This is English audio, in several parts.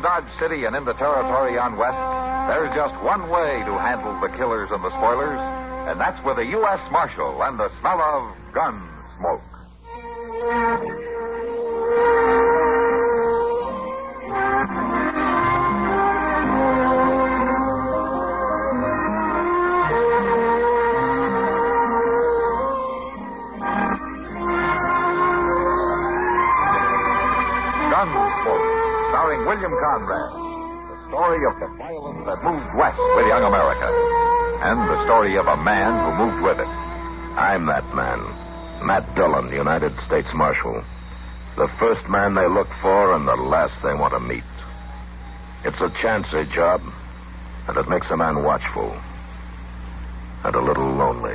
Dodge City and in the territory on west, there's just one way to handle the killers and the spoilers, and that's with a U.S. Marshal and the smell of gun smoke. Gunsmoke, starring William Conrad. The story of the violence that moved west with young America. And the story of a man who moved with it. I'm that man. Matt Dillon, United States Marshal. The first man they look for and the last they want to meet. It's a chancy job, and it makes a man watchful. And a little lonely.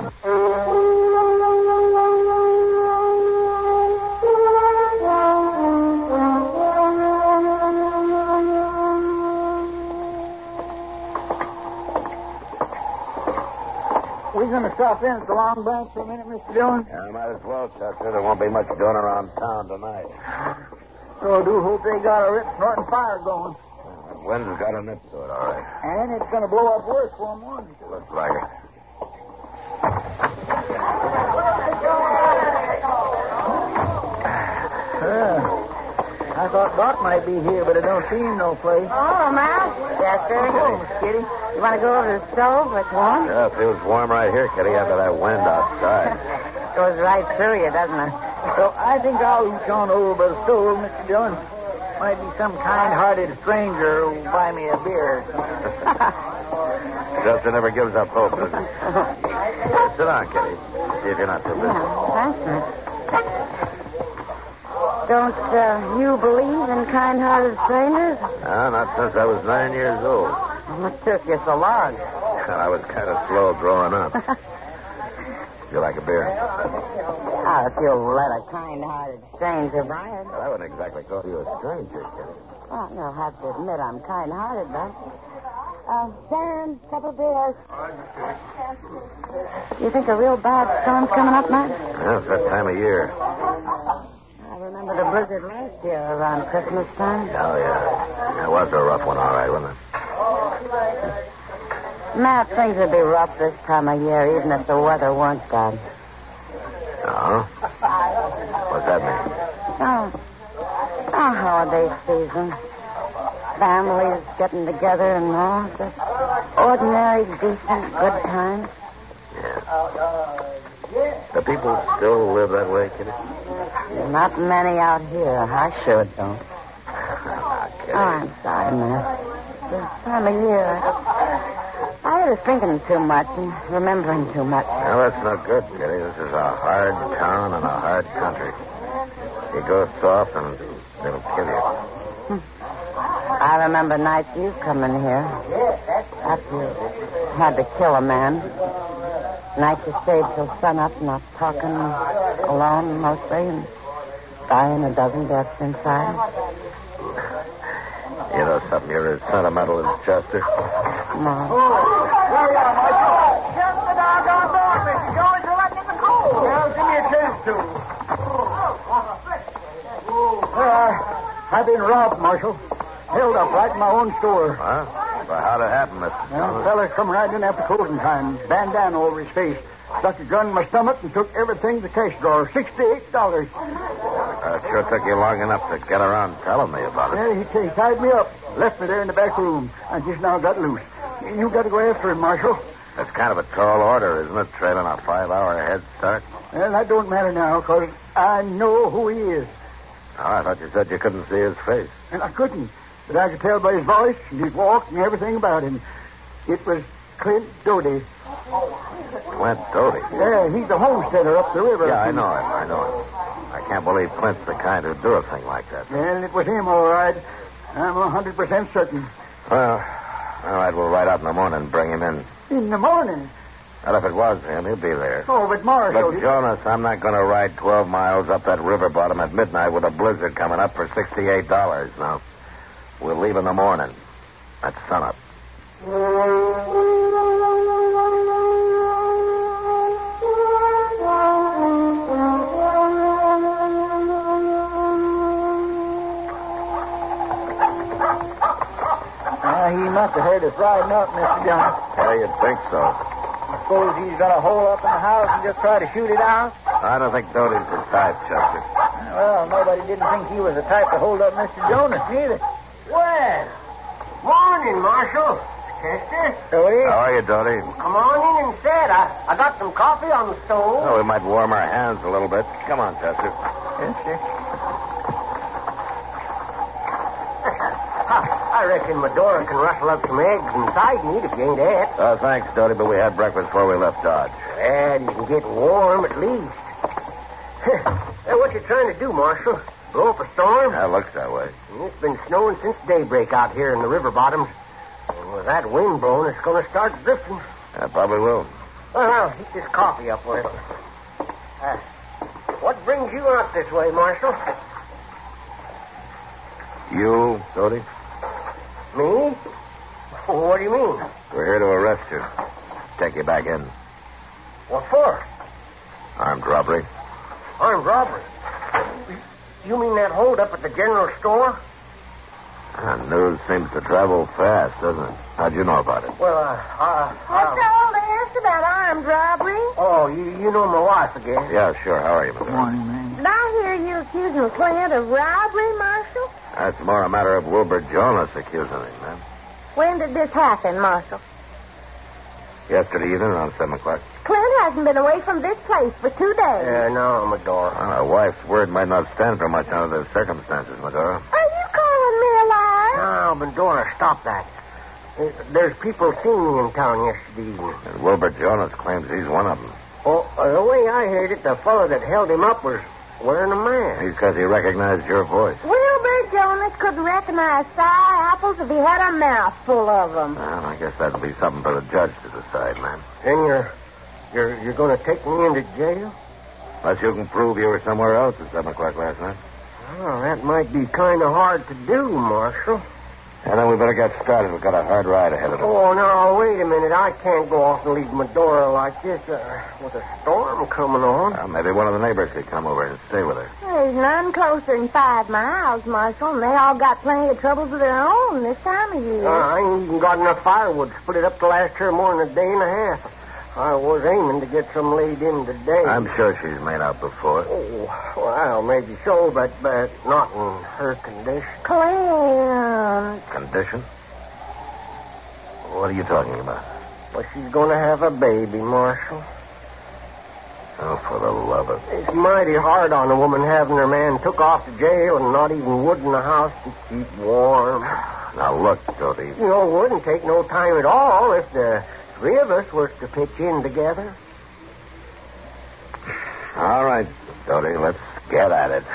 We're going to stop in at the Long Branch for a minute, Mr. Dillon. Yeah, might as well, Chester. There won't be much doing around town tonight. So I do hope they got a rip snorting fire going. That wind's got a nip to it, all right. And it's going to blow up worse for them, won't it? Looks like it. I thought Doc might be here, but I don't see him no place. Oh, Mal. Chester. Oh, Miss Kitty. You want to go over to the stove? It's warm. Yeah, it feels warm right here, Kitty, after that wind outside. Goes right through you, doesn't it? So I think I'll reach on over by the stove, Mr. Dillon. Might be some kind-hearted stranger who'll buy me a beer. Chester never gives up hope, does he? Sit down, Kitty. See if you're not too busy. Yeah, thanks, Matt. Don't you believe in kind-hearted strangers? No, not since I was 9 years old. What took you so long? I was kind of slow growing up. You like a beer? Oh, if you'll let a kind-hearted stranger buy it. Well, I wouldn't exactly call you a stranger, Kitty. Well, you'll have to admit I'm kind-hearted, but... Sam, couple of beers. You think a real bad storm's coming up, Matt? Yeah, it's that time of year. I remember the blizzard last year around Christmas time. Oh, yeah. It was a rough one, all right, wasn't it? Matt, things would be rough this time of year, even if the weather weren't bad. Oh? What's that mean? Holiday season. Families getting together and all. Just ordinary, decent, good times. Yeah. Do people still live that way, Kitty? Not many out here. I sure don't. Kitty. Oh, I'm sorry, Matt. This time of year, I was thinking too much and remembering too much. Well, that's no good, Kitty. This is a hard town and a hard country. You go soft and it'll kill you. I remember nights you come in here after you had to kill a man. Nights you stayed till sunup, not talking, alone mostly, and dying a dozen deaths inside. You know something? You're as sentimental as Chester. Come on. There you are, Marshal. Just the doggone door, Mr. Jones. You're letting in the cold. Well, give me a chance to. I've been robbed, Marshal. Held up right in my own store. Huh? Well, how'd it happen, Mr. Well, Jones? the feller come right in after closing time. Bandana over his face. Stuck a gun in my stomach and took everything in the cash drawer. $68. It sure took you long enough to get around telling me about it. Yeah, he tied me up. Left me there in the back room. I just now got loose. You got to go after him, Marshal. That's kind of a tall order, isn't it? Trailing a 5-hour head start. Well, that don't matter now, because I know who he is. Oh, I thought you said you couldn't see his face. And I couldn't. But I could tell by his voice and his walk and everything about him. It was Clint Doty. Clint Doty? Yeah, he's the homesteader up the river. Yeah, I know him. I can't believe Clint's the kind who'd do a thing like that. Well, it was him, all right. I'm 100% certain. Well, all right, we'll ride out in the morning and bring him in. In the morning? Well, if it was him, he'll be there. Oh, but Marshal... Look, Jonas, I'm not going to ride 12 miles up that river bottom at midnight with a blizzard coming up for $68. Now, we'll leave in the morning. At sunup. heard us riding up, Mr. Dillon. Yeah, you'd think so. Suppose he's got a hole up in the house and just try to shoot it out? I don't think Doty's the type, Chester. Well, nobody didn't think he was the type to hold up Mr. Jonas, neither. Well, morning, Marshal. Chester. Doty? How are you, Doty? Come on in and sit. I got some coffee on the stove. Oh, we might warm our hands a little bit. Come on, Chester. Yes, sir. I reckon Medora can rustle up some eggs and side meat if you ain't ate. Oh, thanks, Doty, but we had breakfast before we left Dodge. And you can get warm at least. Hey, what you trying to do, Marshal? Blow up a storm? That looks that way. It's been snowing since daybreak out here in the river bottoms. And with that wind blowing, it's going to start drifting. Yeah, probably will. Well, I'll heat this coffee up with it. What brings you out this way, Marshal? You, Doty? Me? What do you mean? We're here to arrest you. Take you back in. What for? Armed robbery. Armed robbery? You mean that hold up at the general store? News seems to travel fast, doesn't it? How'd you know about it? Well, What's all this about armed robbery? Oh, you know my wife again. Yeah, sure. How are you, Miss? Good morning, man. Did I hear you accusing Clint of robbery, Marshal? That's more a matter of Wilbur Jonas accusing him, man. When did this happen, Marshal? Yesterday evening around 7 o'clock. Clint hasn't been away from this place for 2 days. No, Medora. A wife's word might not stand for much under the circumstances, Medora. Are you calling me a liar? No, Medora, stop that. There's people seen me in town yesterday evening. And Wilbur Jonas claims he's one of them. Oh, the way I heard it, the fellow that held him up was wearing a mask. He's because he recognized your voice. Wilbur Jonas couldn't recognize sour apples if he had a mouth full of them. Well, I guess that'll be something for the judge to decide, man. Then you're going to take me into jail? Unless you can prove you were somewhere else at 7 o'clock last night. Well, that might be kind of hard to do, Marshal. And then we better get started. We've got a hard ride ahead of us. Oh, no, wait a minute. I can't go off and leave Medora like this with a storm coming on. Well, maybe one of the neighbors could come over and stay with her. There's none closer than 5 miles, Marshal, and they all got plenty of troubles of their own this time of year. I ain't even got enough firewood to split it up to last her more than a day and a half. I was aiming to get some laid in today. I'm sure she's made out before. Oh, well, maybe so, but not in her condition. Clint. Condition? What are you talking about? Well, she's going to have a baby, Marshal. Oh, for the love of... It's mighty hard on a woman having her man took off to jail and not even wood in the house to keep warm. Now, look, Doty. You know, it wouldn't take no time at all if the 3 of us was to pitch in together. All right, Doty, let's get at it.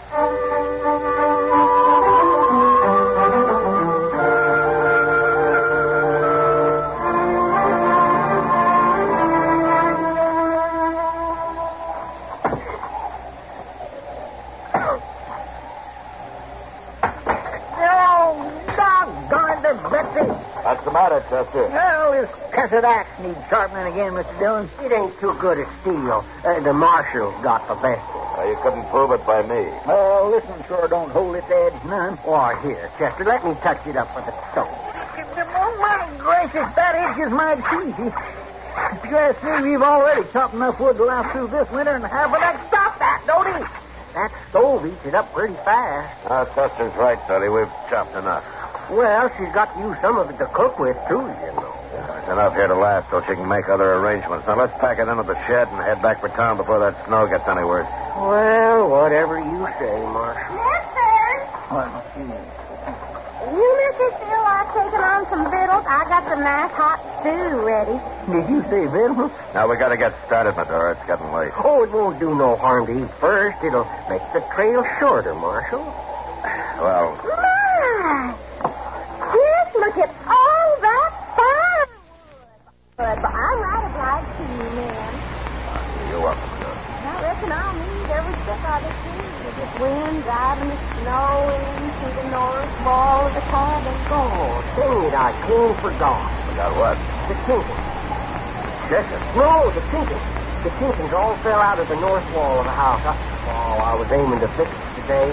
What's the matter, Chester? Well, this cussed axe needs sharpening again, Mr. Dillon. It ain't too good a steel. The marshal's got the best. You couldn't prove it by me. Oh, listen, sure don't hold its edge none. Oh, here, Chester, let me touch it up with a stone. Oh, my gracious, that itches mighty easy. If you ask me, we've already chopped enough wood to last through this winter and half of that. Stop that, don't he? That stove eats it up pretty fast. Chester's right, Doty. We've chopped enough. Well, she's got to use some of it to cook with, too, you know. There's enough here to last so she can make other arrangements. Now, let's pack it into the shed and head back for town before that snow gets any worse. Well, whatever you say, Marshal. Mister! What? You Mr. Phil, I've taken on some victuals. I got some nice hot stew ready. Did you say victuals? Now, we got to get started, Medora. It's getting late. Oh, it won't do no harm to eat first. It'll make the trail shorter, Marshal. Well, My! Yes, look at all that firewood. But I'm right obliged to you, man. you're welcome, Medora. I reckon I'll need every step of it, too. With this wind driving the snow into the north wall of the cabin. Oh, dang it, I clean forgot. Forgot what? The tinkins. No, the tinkins. The tinkins all fell out of the north wall of the house. I was aiming to fix it today.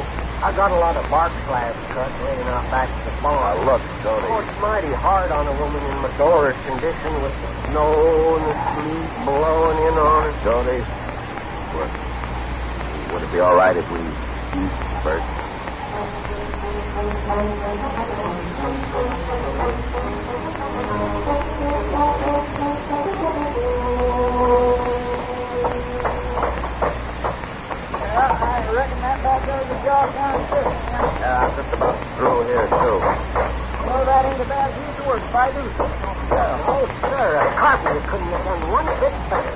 I got a lot of bark slabs cut laying out back at the barn. Look, Jody. Oh, it's mighty hard on a woman in Medora's condition with the snow and the sleet blowing in on her. Jody, would it be all right if we eat first? I reckon that back there's a job down here. Yeah, I'm just about through here, too. Well, that ain't a bad piece of work if I do so. Oh, sir, a carpenter couldn't have done one bit better.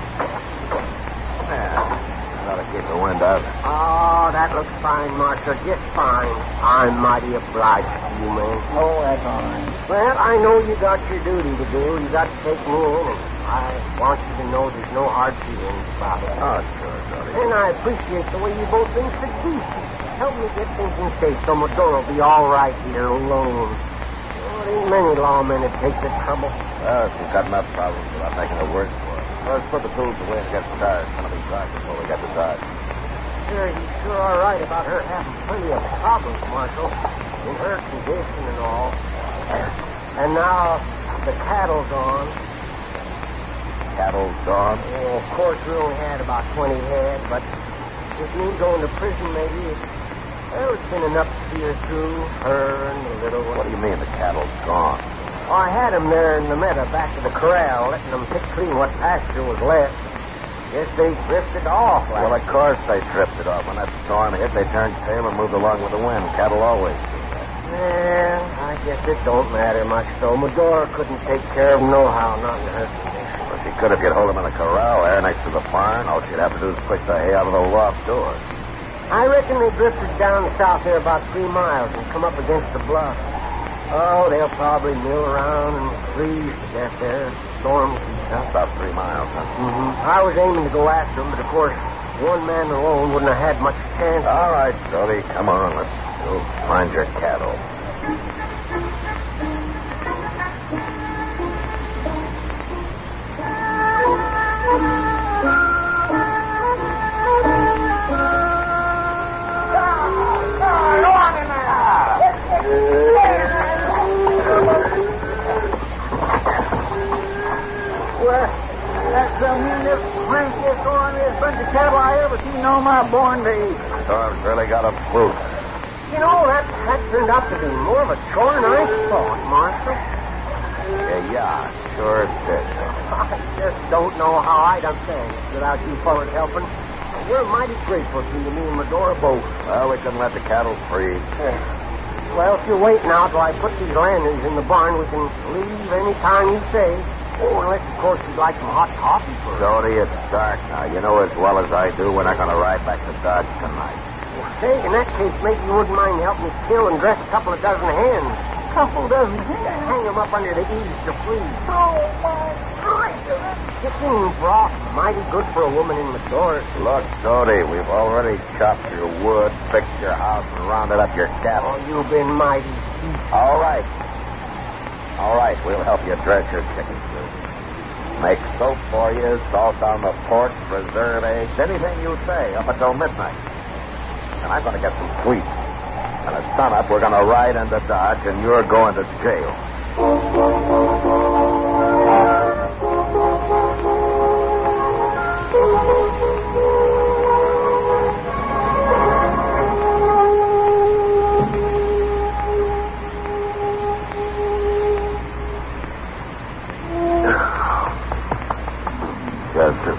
Yeah, gotta keep the wind out. Oh, that looks fine, Marshal, just fine. I'm mighty obliged to you, man. Oh, that's all right. Well, I know you got your duty to do. You got to take me in, and I want you to know there's no hard feelings about it. Oh, sure, Jody. And I appreciate the way you both been so decent. Help me get things in shape so Medora will be all right here alone. There ain't many lawmen that take the trouble. Well, we've got enough problems without making it worse for us. Let's put the tools away and get started. It's going to be dark before we get to Dodge. Sure, you sure are right about her having plenty of problems, Marshal, in her condition and all. And now the cattle's gone. Cattle's gone? Oh, of course, we only had about 20 head, but with me going to prison, maybe it's been enough to see her through, her and the little one. What do you mean the cattle's gone? Oh, I had them there in the meadow back of the corral, letting them pick clean what pasture was left. Guess they drifted off. Well, of course they drifted off. When that storm hit, they turned tail and moved along with the wind. Cattle always do that. Well, I guess it don't matter much, though. Medora couldn't take care of them nohow, not in her condition. Well, she could if you'd hold them in the corral there next to the barn. All she'd have to do is push the hay out of the loft door. I reckon they drifted down south there about 3 miles and come up against the bluff. Oh, they'll probably mill around and freeze to death there. Storm keeps up. About 3 miles, huh? Mm-hmm. I was aiming to go after them, but of course, one man alone wouldn't have had much chance. All right, Jody, come on. Let's go find your cattle. Well, that's the meanest, crankiest, orneryest bunch of cattle I ever seen on my born days. Storm's really got a spook. You know, that turned out to be more of a chore than I thought, Marshal. Yeah, sure did. I just don't know how I'd have done it without you fellas helping. We're mighty grateful to you, me and Medora both. Well, we couldn't let the cattle freeze. Well, if you're waiting now till I put these lanterns in the barn, we can leave any time you say. Oh, unless, of course, you'd like some hot coffee first. Jody, it's dark now. You know as well as I do we're not going to ride back to Dodge tonight. Well, say, in that case, maybe you wouldn't mind helping me kill and dress a couple of dozen hens. Couple dozen hens? Hang them up under the eaves to freeze. Oh, my gracious. Chicken broth, mighty good for a woman in Medora. Look, Jody, we've already chopped your wood, fixed your house, and rounded up your cattle. Oh, you've been mighty sweet. All right. All right, we'll help you dress your chicken soup. Make soap for you, salt on the pork, preserve eggs, anything you say up until midnight. And I'm going to get some sweets. And at sunup, we're going to ride into Dodge, and you're going to jail. Chester.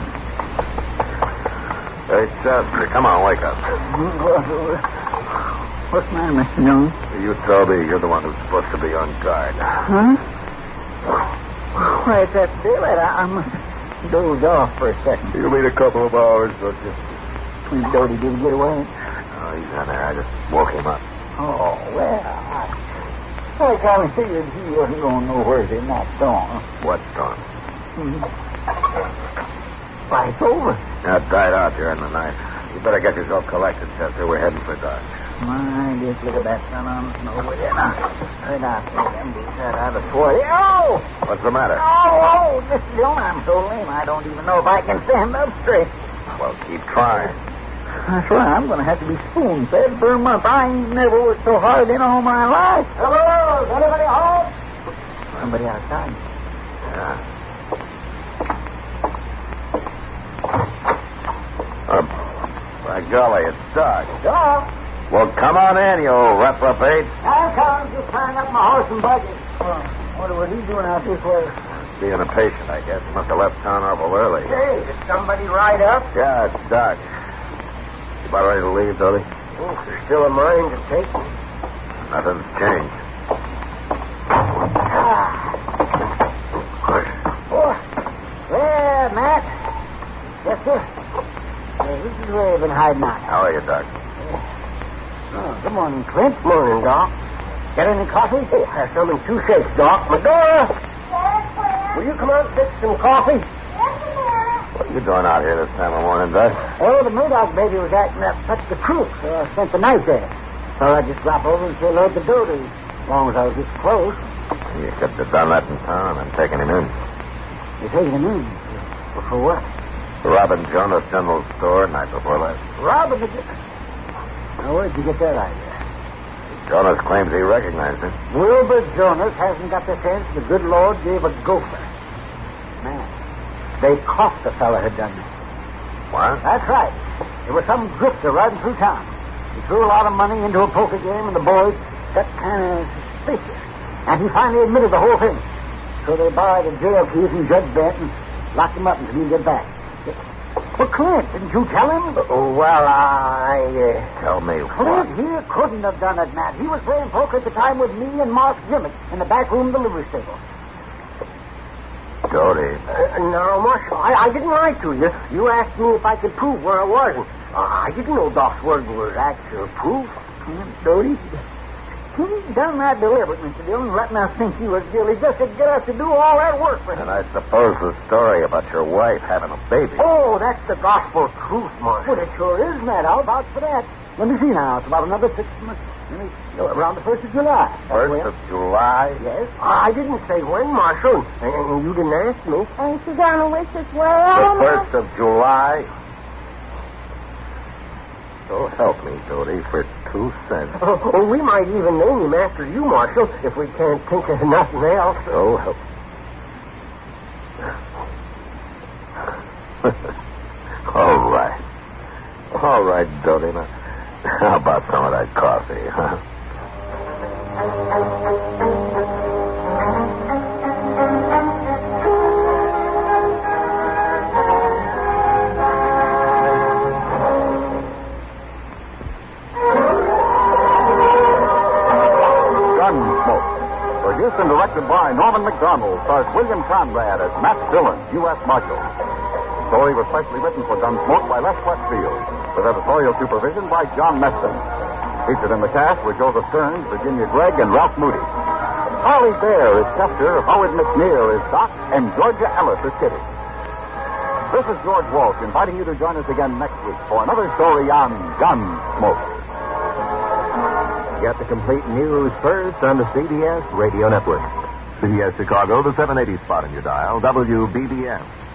Hey, Chester, come on, wake up. What's the matter, Mr. Jones? You told me you're the one who's supposed to be on guard. Huh? Why, it's that daylight. I must have dozed off for a second. You mean a couple of hours, don't you? When Doty did get away. Oh, he's down there. I just woke him up. Oh, well, I kind of figured he wasn't going nowhere in that storm. What storm? Why, it's over. That died out during the night. You better get yourself collected, Chester. We're heading for Dodge. My, just look at that sun on the snow with it. Right out there, them beats that out of 40. Oh! What's the matter? Oh, Mr. Dillon, I'm so lame I don't even know if I can stand up straight. Well, keep trying. That's right. I'm going to have to be spoon-fed for a month. I ain't never worked so hard in all my life. Hello? Is anybody home? Somebody outside. Yeah. By golly, it's dark. Hello? Well, come on in, you reprobate. I come. Just tying up my horse and buggy. What was he doing out this way? Being a patient, I guess. Must have left town awful early. Hey, did somebody ride up? Yeah, it's dark. You about ready to leave, Dodie? Oh, if there's still a mind to take. Nothing's changed. Oh, well, Matt. Yes, sir. This is where you've been hiding out. How are you, Doc? Oh, good morning, Clint. Morning, Doc. Got any coffee? Oh, have some in 2 shakes, Doc. Medora! Will you come out and fix some coffee? What are you doing out here this time of morning, Doc? Oh, the Murdoch baby was acting up such the truth, so I spent the night there. So I just drop over and say hello to Dodie, as long as I was this close. You could have done that in town and taken him in. You taking him in? Well, for what? Robbing Jonas General Store night before last. Robbing the... Now, where'd you get that idea? Jonas claims he recognized him. Wilbur Jonas hasn't got the sense the good Lord gave a gopher. Man, they caught the fella who done that. What? That's right. There was some drifter riding through town. He threw a lot of money into a poker game, and the boys got kind of suspicious. And he finally admitted the whole thing. So they borrowed the jail keys from Judge Bent and locked him up until he get back. Well, Clint, didn't you tell him? Well, Tell me Clint here couldn't have done it, Matt. He was playing poker at the time with me and Mark Dimmick in the back room of the livery stable. Dodie. No, Marshal, I didn't lie to you. You asked me if I could prove where I was. And I didn't know Doc's word was actual proof. Clint, Dodie, he done that deliberately, Mr. Dillon, letting us think he was guilty just to get us to do all that work for him. And I suppose the story about your wife having a baby. Oh, that's the gospel truth, Marshal. Well, it sure is, Matt. I'll vouch for that. Let me see now. It's about another 6 months. Around the 1st of July. 1st of July? Yes. I didn't say when, Marshal. And you didn't ask me. Ain't you gonna wish us The well? 1st of July? So help me, Dodie, for 2 cents. Oh, we might even name him after you, Marshal, if we can't think of nothing else. So help. All right. All right, Dodie. Now, how about some of that coffee, huh? Produced and directed by Norman McDonald, stars William Conrad as Matt Dillon, U.S. Marshal. The story was specially written for Gunsmoke by Les Westfield, with editorial supervision by John Meston. Featured in the cast were Joseph Stearns, Virginia Gregg, and Ralph Moody. Harley Bear is Chester, Howard McNear is Doc, and Georgia Ellis is Kitty. This is George Walsh inviting you to join us again next week for another story on Gunsmoke. Get the complete news first on the CBS Radio Network. CBS Chicago, the 780 spot in your dial, WBBM.